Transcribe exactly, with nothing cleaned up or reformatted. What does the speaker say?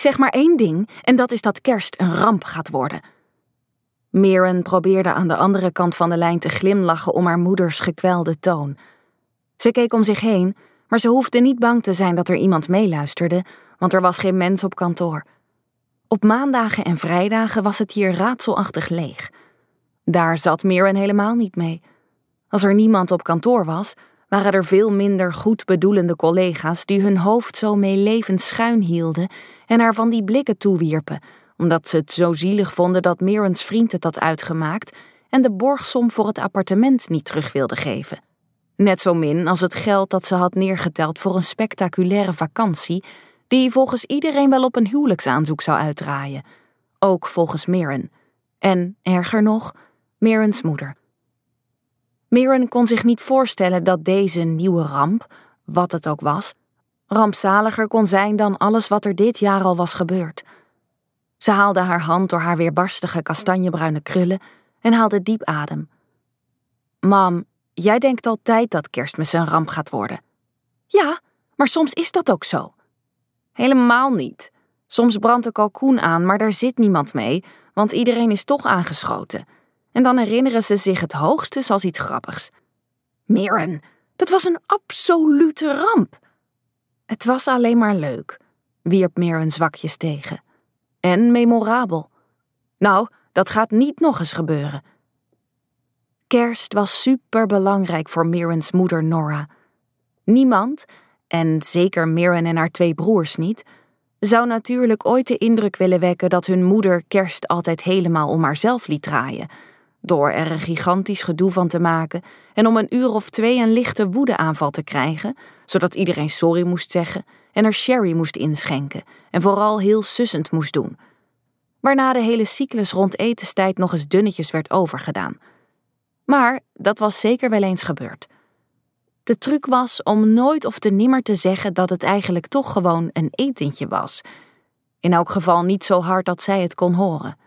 zeg maar één ding en dat is dat kerst een ramp gaat worden. Maren probeerde aan de andere kant van de lijn te glimlachen om haar moeders gekwelde toon. Ze keek om zich heen, maar ze hoefde niet bang te zijn dat er iemand meeluisterde, want er was geen mens op kantoor. Op maandagen en vrijdagen was het hier raadselachtig leeg. Daar zat Maren helemaal niet mee. Als er niemand op kantoor was, waren er veel minder goed bedoelende collega's die hun hoofd zo meelevend schuin hielden en haar van die blikken toewierpen, omdat ze het zo zielig vonden dat Marens vriend het had uitgemaakt en de borgsom voor het appartement niet terug wilde geven. Net zo min als het geld dat ze had neergeteld voor een spectaculaire vakantie, die volgens iedereen wel op een huwelijksaanzoek zou uitdraaien. Ook volgens Maren. En, erger nog, Marens moeder. Maren kon zich niet voorstellen dat deze nieuwe ramp, wat het ook was, rampzaliger kon zijn dan alles wat er dit jaar al was gebeurd. Ze haalde haar hand door haar weerbarstige kastanjebruine krullen en haalde diep adem. Mam, jij denkt altijd dat Kerstmis een ramp gaat worden. Ja, maar soms is dat ook zo. Helemaal niet. Soms brandt de kalkoen aan, maar daar zit niemand mee, want iedereen is toch aangeschoten. En dan herinneren ze zich het hoogstens als iets grappigs. Maren, dat was een absolute ramp. Het was alleen maar leuk, wierp Maren zwakjes tegen. En memorabel. Nou, dat gaat niet nog eens gebeuren. Kerst was superbelangrijk voor Marens moeder Nora. Niemand, en zeker Maren en haar twee broers niet, zou natuurlijk ooit de indruk willen wekken dat hun moeder Kerst altijd helemaal om haarzelf liet draaien, door er een gigantisch gedoe van te maken en om een uur of twee een lichte woedeaanval te krijgen, zodat iedereen sorry moest zeggen en er sherry moest inschenken en vooral heel sussend moest doen. Waarna de hele cyclus rond etenstijd nog eens dunnetjes werd overgedaan. Maar dat was zeker wel eens gebeurd. De truc was om nooit of te nimmer te zeggen dat het eigenlijk toch gewoon een etentje was. In elk geval niet zo hard dat zij het kon horen.